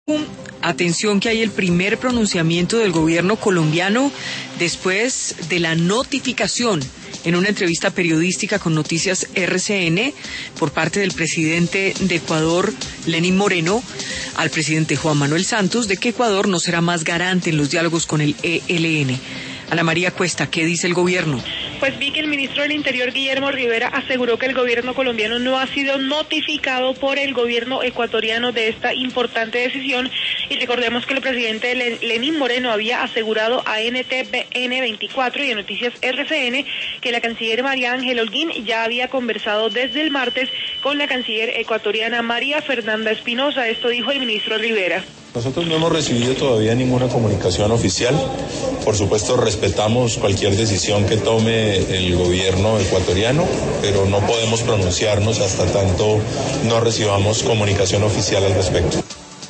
Atención, que hay el primer pronunciamiento del gobierno colombiano después de la notificación en una entrevista periodística con Noticias RCN por parte del presidente de Ecuador, Lenín Moreno, al presidente Juan Manuel Santos de que Ecuador no será más garante en los diálogos con el ELN. Ana María Cuesta, ¿qué dice el gobierno? Pues vi que el ministro del Interior, Guillermo Rivera, aseguró que el gobierno colombiano no ha sido notificado por el gobierno ecuatoriano de esta importante decisión, y recordemos que el presidente Lenín Moreno había asegurado a NTN 24 y a Noticias RCN que la canciller María Ángela Holguín ya había conversado desde el martes con la canciller ecuatoriana María Fernanda Espinosa. Esto dijo el ministro Rivera. Nosotros no hemos recibido todavía ninguna comunicación oficial. Por supuesto, respetamos cualquier decisión que tome el gobierno ecuatoriano, pero no podemos pronunciarnos hasta tanto no recibamos comunicación oficial al respecto.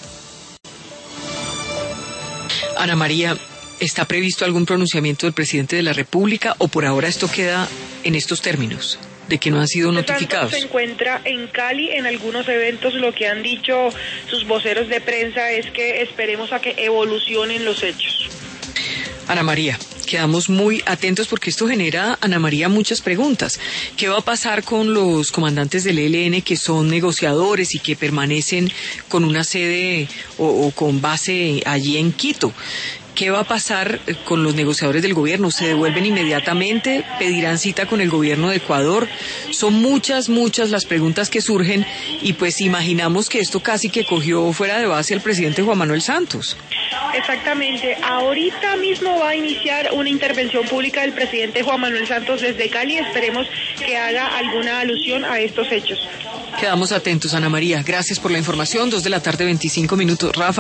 Ana María, ¿está previsto algún pronunciamiento del presidente de la República o por ahora esto queda en estos términos, de que no han sido notificados? Se encuentra en Cali en algunos eventos. Lo que han dicho sus voceros de prensa es que esperemos a que evolucionen los hechos. Ana María, quedamos muy atentos porque esto genera, Ana María, muchas preguntas. ¿Qué va a pasar con los comandantes del ELN que son negociadores y que permanecen con una sede o con base allí en Quito? ¿Qué va a pasar con los negociadores del gobierno? ¿Se devuelven inmediatamente? ¿Pedirán cita con el gobierno de Ecuador? Son muchas las preguntas que surgen y pues imaginamos que esto casi que cogió fuera de base al presidente Juan Manuel Santos. Exactamente. Ahorita mismo va a iniciar una intervención pública del presidente Juan Manuel Santos desde Cali. Esperemos que haga alguna alusión a estos hechos. Quedamos atentos, Ana María. Gracias por la información. 2:25 p.m. Rafa.